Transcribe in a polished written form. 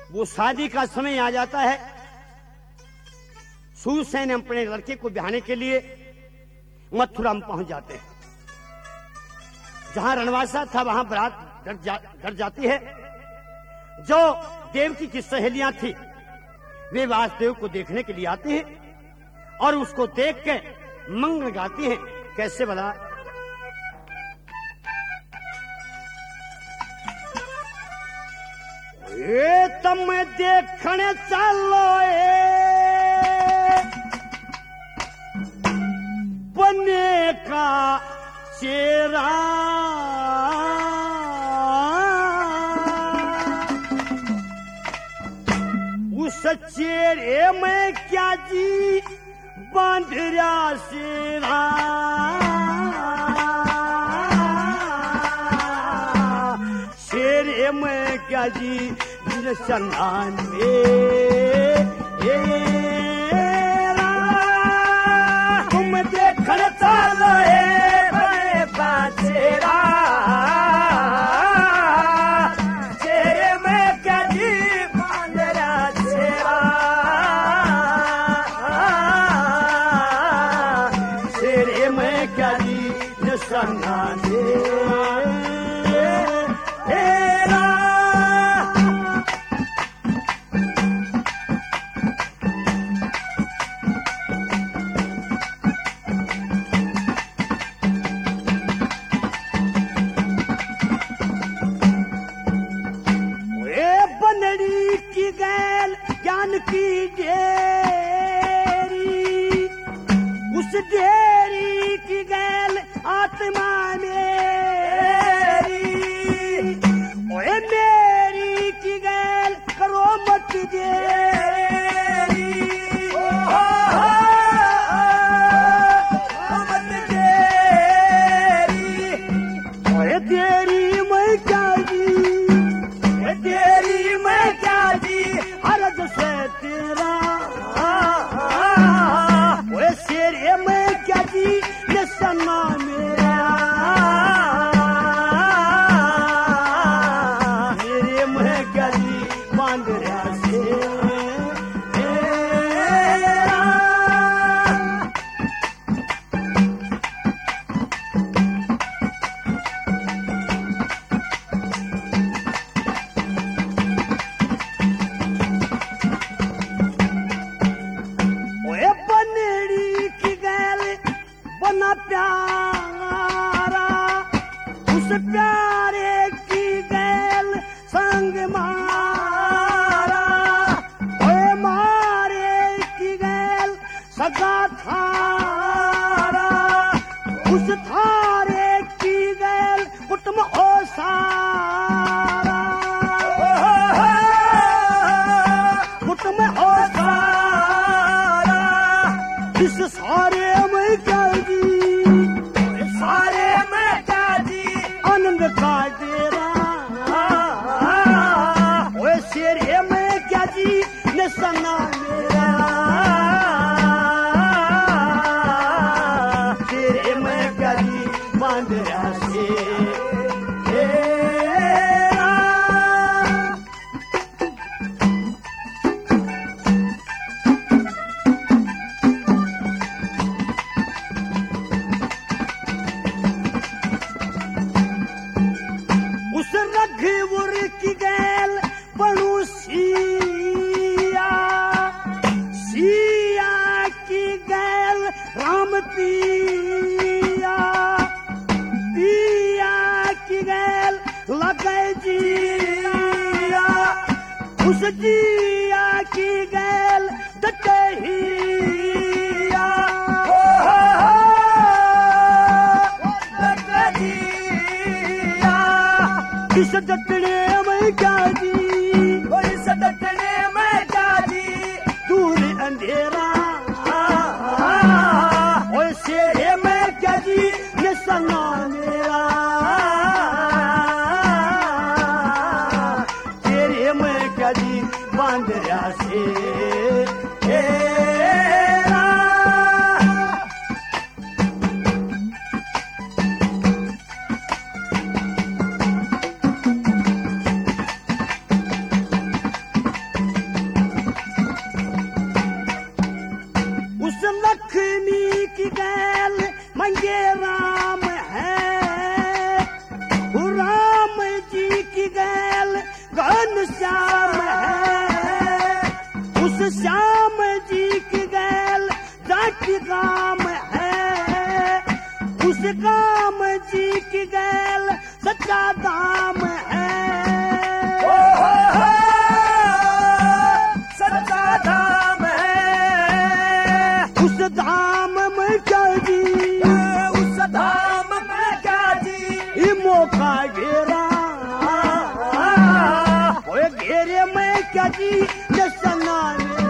वो शादी का समय आ जाता है। सूरसेन अपने लड़के को ब्याहने के लिए मथुरा में पहुंच जाते हैं। जहां रणवासा था वहां बारात डर जाती है। जो देवकी की सहेलियां थी वे वासुदेव को देखने के लिए आती हैं और उसको देख के मंगल गाती हैं। कैसे बता? तम देखने चलो बने का चेहरा उस चेहरे में क्या जी बांध रहा सेरा चेहरे में क्या जी सन्नान तुम देखण चलो बड़े बाचेरा चेहरे में क्या जी बांधरा चेहरा चेहरे में क्या जी सन्नान की डेरी उस डेरी की गैल आत्मा मेरी ओए मेरी की गैल करो मत देरी मत देरी ओए देरी मैं क्या जी तेरी मैं क्या जी अर्ज से तेरा वो शेरे में क्या जी ये सन्ना मेरा मेरे में क्या जी बांध रहा से प्यारा उस प्यारे की गैल संग मारा ओए मारे की गैल सगा थारा उस थारे की गैल कुटुम ओ सारा कुटुम ओ सारा इस सारे में क्या सारे में क्या जी आनंद का डेरा ओए शेरे में क्या जी निशाना मेरा शेरे में क्या जी बांध रहा से रघुवर की गैल बनू सिया सिया की गैल राम पिया पिया की गैल लगे जिया उस जिया की गैल दटहिया इस डटने में क्या जी इस डटने में क्या जी दूर अंधेरा और शेरे में क्या जी निशाना मेरा शेरे में क्या जी बांध रहा से श्याम है, उस श्याम जी की गैल जाति काम है, उस काम जी की गैल सच्चा दाम है। सच्चा धाम है, उस धाम में क्या जी, उस धाम में क्या जी, ये मौका घेरा घेरे में क्या जी, ये सना